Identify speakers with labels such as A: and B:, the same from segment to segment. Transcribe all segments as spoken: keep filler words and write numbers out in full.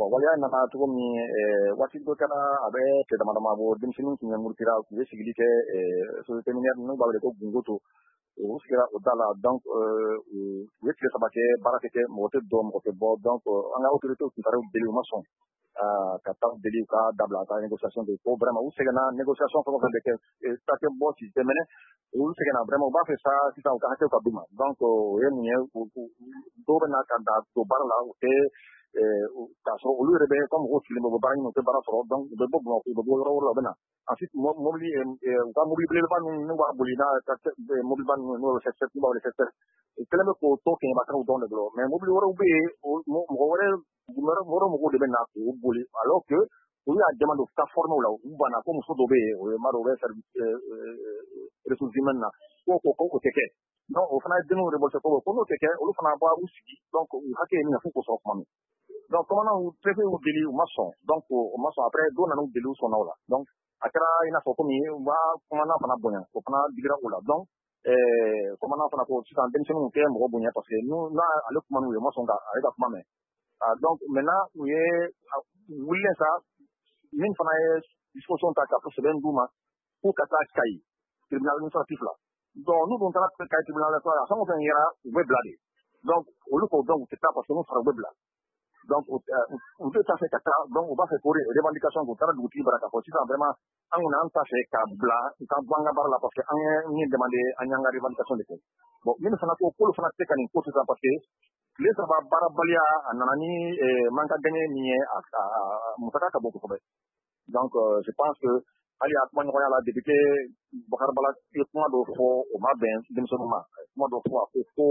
A: bon waleya nana cogo min waati dɔ kɛra a bɛ tile dama dama bɔ denmisɛnninw tun ɲɛmurutira u ye sigili kɛ société minière n'u b'a wele ko Gungoto u sigira o da la donc u ye tile saba kɛ baara tɛ kɛ mɔgɔ tɛ dɔn mɔgɔ tɛ bɔ donc an ka autorités tun taara u deli u ma sɔn ka taa deli u ka dabila ka négociation de ko vraiment u sɛgɛnna négociation fɛn o fɛn bɛ kɛ ta tɛ bɔ si tɛmɛnɛ olu sɛgɛnna vraiment u b'a fɛ sa sisan u ka hakɛw ka d'u ma donc o ye mun ye dɔw bɛ na ka da don baara la u tɛ k'a sɔrɔ olu yɛrɛ bɛ comme mɔgɔw sigilen bɛ u bɛ baara ɲini u tɛ baara sɔrɔ donc u bɛ bɔ Bamakɔ u bɛ bɔ yɔrɔ wɛrɛ la u bɛ na ensuite mobili u ka mobili belebeleba ninnu n'u b'a boli n'a mobiliba ninnu n'o ye secteur n'u b'a wele secteur u kɛlen bɛ k'o to kɛɲɛbakaw dɔrɔn de bolo mais mobili wɛrɛw bɛ yen mɔgɔ wɛrɛ mɔgɔ mɔgɔw de bɛ na k'u boli alors que olu y'a jama don ka former la u banna ko muso dɔ bɛ yen o ye maa dɔ o bɛ service ressources humaines na ko ko ko o tɛ kɛ donc o fana ye denw revolté ko ko n'o tɛ kɛ olu fana b'a u sigi donc u hakɛ ye min ye f'u k'o sɔrɔ tuma min donc commandant u préfet y'u deli u ma sɔn donc o ma sɔn après dɔw nana u deli u sɔnna o la donc a kɛra i n'a fɔ komi u b'a commandant fana bonya o fana digira o la donc commandant fana ko sisan denmisɛnninw tɛ mɔgɔ bonya parce que n'ale kuma n'u ye u ma sɔn ka ale ka kuma mɛn donc maintenant u ye wulilen sa min fana ye disposition ta ka fɔ sɛbɛn d'u ma k'u ka taa Kayi tribunal administratif la donc n'u dun taara Kayi tribunal administratif la fɛn o fɛn kɛra u bɛ bila de donc olu ko donc u tɛ taa parce que n'u fara u bɛ bila donc u tɛ taa fɛ ka taa donc u b'a fɛ k'o revendication k'u taara dugutigi bara k'a fɔ sisan vraiment an kɔni an t'a fɛ ka bila ka bɔ an ka baara la parce que an ye min demandé an y'an ka revendication de kɛ bon minnu fana ko k'olu fana tɛ ka nin ko sisan parce que tile saba baarabaliya a nana ni manque à gagner min ye a musaka ka bon kosɛbɛ donc je pense que hali a kuma ɲɔgɔnya la député Bakari Bala ye kuma dɔ fɔ o ma bɛn denmisɛnninw ma kuma dɔ fɔ a ko ko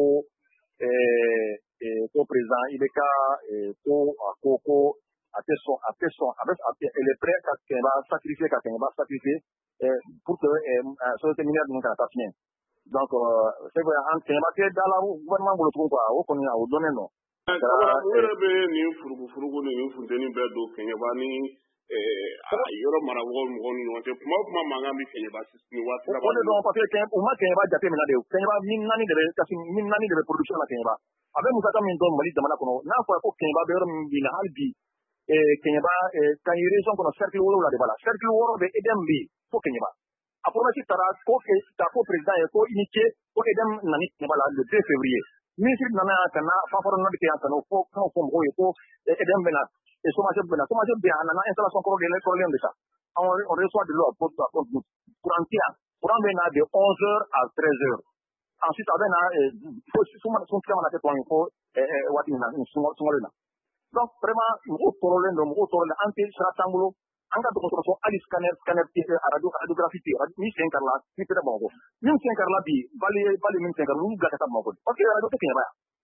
A: ko président I B K ko a ko ko a tɛ sɔn a tɛ sɔn a bɛ elle est prête ka Kɛɲɛba sacrifier ka Kɛɲɛba sacrifier pour que société minière ninnu kana taa fiɲɛ donc c'est vrai an Kɛɲɛba tɛ da la gouvernement bolo tugun quoi o kɔni o dɔnnen don.
B: u yɛrɛ bɛ nin furugufurugu ni nin funteni bɛɛ don Kɛɲɛba ni yɔrɔ marabagaw mɔgɔw ni ɲɔgɔn cɛ kuma o kuma mankan bɛ Kɛɲɛba nin waati laban.
A: o de don parce que u ma Kɛɲɛba jateminɛ de Kɛɲɛba min naani de bɛ kasi min naani de bɛ production na Kɛɲɛba a bɛ musaka min dɔn Mali jamana kɔnɔ n'a fɔra ko Kɛɲɛba bɛ yɔrɔ min bi la hali bi Kɛɲɛba Kayi région kɔnɔ cercle wolonwula de b'a la cercle wɔɔrɔ bɛ E D M bɛ yen fo Kɛɲɛba a promesse taara ko k'a fɔ président ye ko unité ko E D M nani Kɛɲɛba la le deux février ministre nana ka na fanfara nɔ de kɛ yan ka n'o fɔ kan fɔ mɔgɔw ye ko E D M bɛ na chômage bɛ na chômage bɛ yan a nana installation kɔrɔlen kɔrɔlen de sa on reçoit de l'eau à compte courant tɛ yan courant bɛ na de onze heures à treize heures ensuite a bɛ na fo sun tigɛ mana kɛ tɔn ye fo waati min na sunkalo na donc vraiment mɔgɔw tɔɔrɔlen don mɔgɔw tɔɔrɔlen an tɛ sira t'an bolo an ka dɔgɔtɔrɔso hali scanner scanner radio radiographie tɛ ni sen karila ni tɛ Bamakɔ min sen karila bi bali bali min sen karila olu bila ka taa Bamakɔ parce que radio tɛ Kɛɲɛba yan